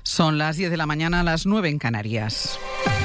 Son las 10 de la mañana, las 9 en Canarias.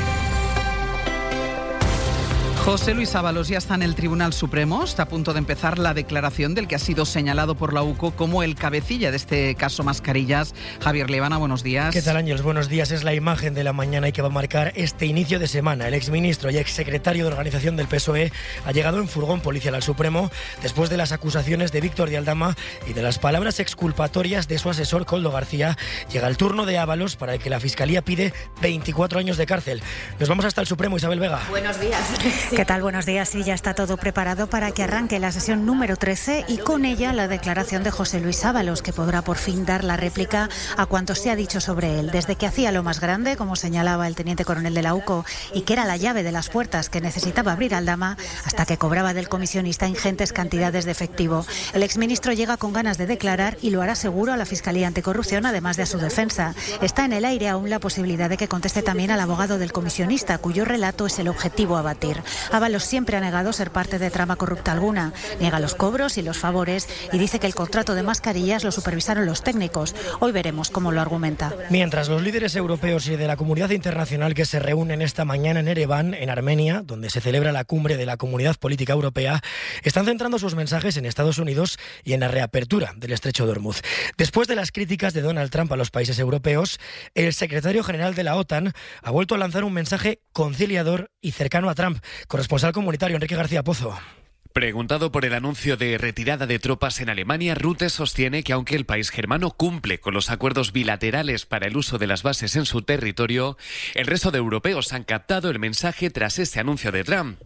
José Luis Ábalos ya está en el Tribunal Supremo. Está a punto de empezar la declaración del que ha sido señalado por la UCO como el cabecilla de este caso Mascarillas. Javier Levana, buenos días. ¿Qué tal, Ángels? Buenos días. Es la imagen de la mañana y que va a marcar este inicio de semana. El exministro y exsecretario de organización del PSOE ha llegado en furgón policial al Supremo después de las acusaciones de Víctor de Aldama y de las palabras exculpatorias de su asesor Koldo García. Llega el turno de Ábalos, para el que la Fiscalía pide 24 años de cárcel. Nos vamos hasta el Supremo, Isabel Vega. Buenos días. ¿Qué tal? Buenos días. Sí, ya está todo preparado para que arranque la sesión número 13 y con ella la declaración de José Luis Ábalos, que podrá por fin dar la réplica a cuanto se ha dicho sobre él. Desde que hacía lo más grande, como señalaba el teniente coronel de la UCO, y que era la llave de las puertas que necesitaba abrir Aldama, hasta que cobraba del comisionista ingentes cantidades de efectivo. El exministro llega con ganas de declarar y lo hará seguro a la Fiscalía Anticorrupción, además de a su defensa. Está en el aire aún la posibilidad de que conteste también al abogado del comisionista, cuyo relato es el objetivo a batir. Ábalos siempre ha negado ser parte de trama corrupta alguna, niega los cobros y los favores y dice que el contrato de mascarillas lo supervisaron los técnicos. Hoy veremos cómo lo argumenta. Mientras los líderes europeos y de la comunidad internacional que se reúnen esta mañana en Ereván, en Armenia, donde se celebra la cumbre de la Comunidad Política Europea, están centrando sus mensajes en Estados Unidos y en la reapertura del Estrecho de Ormuz. Después de las críticas de Donald Trump a los países europeos, el secretario general de la OTAN ha vuelto a lanzar un mensaje conciliador y cercano a Trump. Corresponsal comunitario Enrique García Pozo. Preguntado por el anuncio de retirada de tropas en Alemania, Rutte sostiene que aunque el país germano cumple con los acuerdos bilaterales para el uso de las bases en su territorio, el resto de europeos han captado el mensaje tras este anuncio de Trump.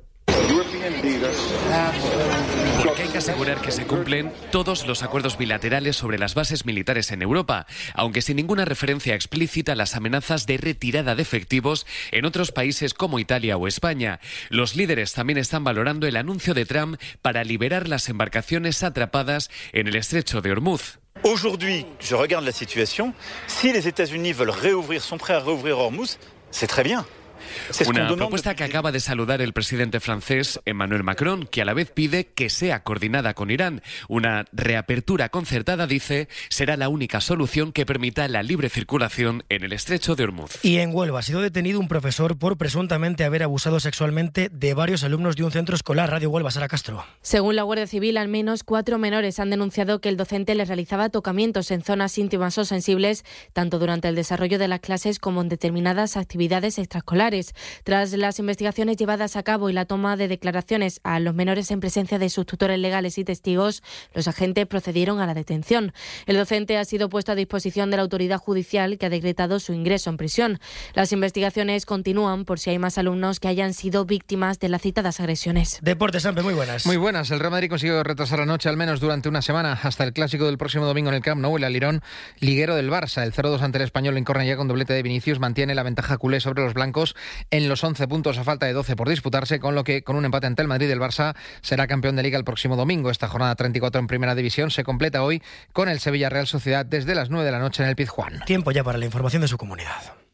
Porque hay que asegurar que se cumplen todos los acuerdos bilaterales sobre las bases militares en Europa, aunque sin ninguna referencia explícita a las amenazas de retirada de efectivos en otros países como Italia o España. Los líderes también están valorando el anuncio de Trump para liberar las embarcaciones atrapadas en el Estrecho de Ormuz. Aujourd'hui, je regarde la situation. Si les États-Unis veulent réouvrir, sont prêts à réouvrir Ormuz, c'est très bien. Una propuesta que acaba de saludar el presidente francés Emmanuel Macron, que a la vez pide que sea coordinada con Irán. Una reapertura concertada, dice, será la única solución que permita la libre circulación en el Estrecho de Ormuz. Y en Huelva ha sido detenido un profesor por presuntamente haber abusado sexualmente de varios alumnos de un centro escolar. Radio Huelva, Sara Castro. Según la Guardia Civil, al menos 4 menores han denunciado que el docente les realizaba tocamientos en zonas íntimas o sensibles, tanto durante el desarrollo de las clases como en determinadas actividades extraescolares. Tras las investigaciones llevadas a cabo y la toma de declaraciones a los menores en presencia de sus tutores legales y testigos, los agentes procedieron a la detención. El docente ha sido puesto a disposición de la autoridad judicial, que ha decretado su ingreso en prisión. Las investigaciones continúan por si hay más alumnos que hayan sido víctimas de las citadas agresiones. Deportes, Sampe, muy buenas. Muy buenas. El Real Madrid consiguió retrasar la noche al menos durante una semana hasta el clásico del próximo domingo en el Camp Nou. El alirón liguero del Barça, el 0-2 ante el Español en córner, ya con doblete de Vinicius, mantiene la ventaja culé sobre los blancos en los 11 puntos a falta de 12 por disputarse, con lo que con un empate ante el Madrid, el Barça será campeón de Liga el próximo domingo. Esta jornada 34 en Primera División se completa hoy con el Sevilla Real Sociedad desde las 9 de la noche en el Pizjuán. Tiempo ya para la información de su comunidad.